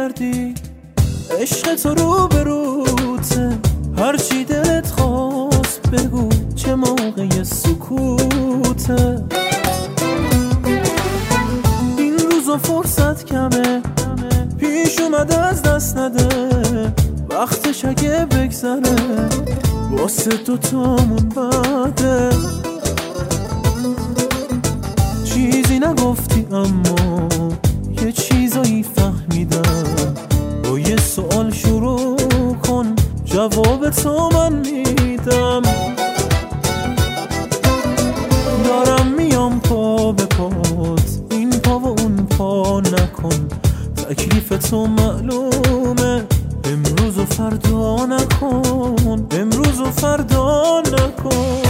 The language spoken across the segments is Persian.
میگردی عشق تو رو به روته، هرچی دلت خواست بگو چه موقع سکوته. این روزا فرصت کمه پیش اومده از دست نده، وقتش اگه بگذره واسه دوتامون بده. چیزی نگفتی اما یه چیزایی فهمیدم، با یه سوال شروع کن جواب تو من میدم. دارم میام پا به پات، این پا و اون پا نکن، تکلیف تو معلومه، امروز و فردا نکن، امروز و فردا نکن.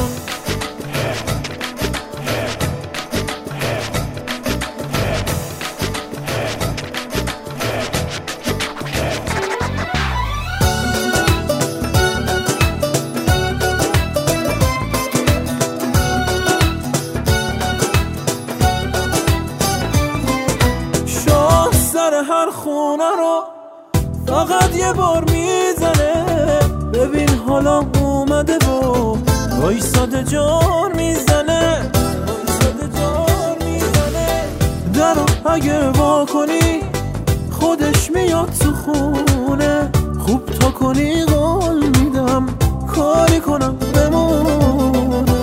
هر خونه رو فقط یه بار میزنه، ببین حالا اومده و وایساده جان میزنه، در رو اگه وا کنی خودش میاد تو خونه، خوب تا کنی قول میدم کاری کنم بمونه.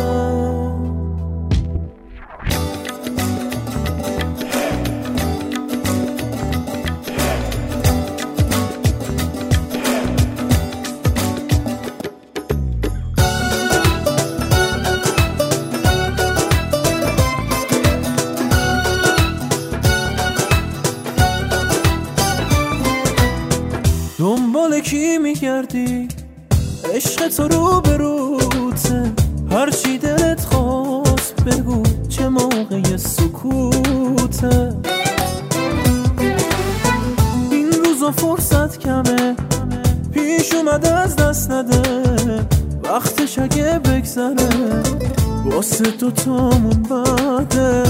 دنبال کی میگردی عشق تو رو به روته، هرچی دلت خواست بگو چه موقع سکوته. این روزا فرصت کمه پیش اومده از دست نده، وقتش اگه بگذره واسه دوتامون بده.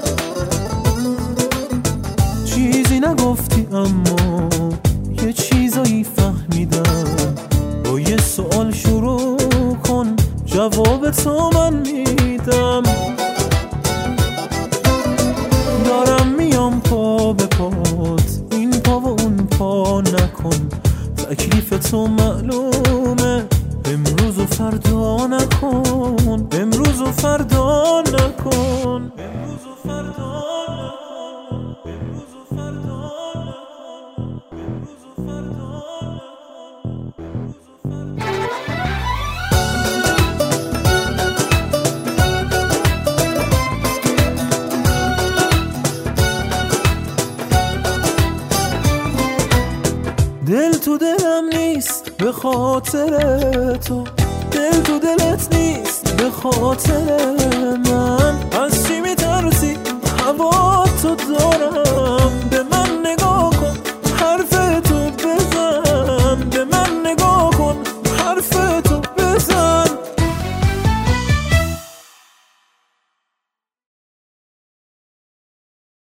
چیزی نگفتی اما یه چیزایی فهمیدم، با یه سوال شروع کن جواب تو من میدم. دارم میام پا به پات، این پا و اون پا نکن، تکلیف تو معلومه، امروز و فردا نکن، امروز و فردا نکن، امروز و فردا نکن، امروز و فردا دل تو دلم نیست به خاطر تو، دل تو دلت نیست به خاطر من.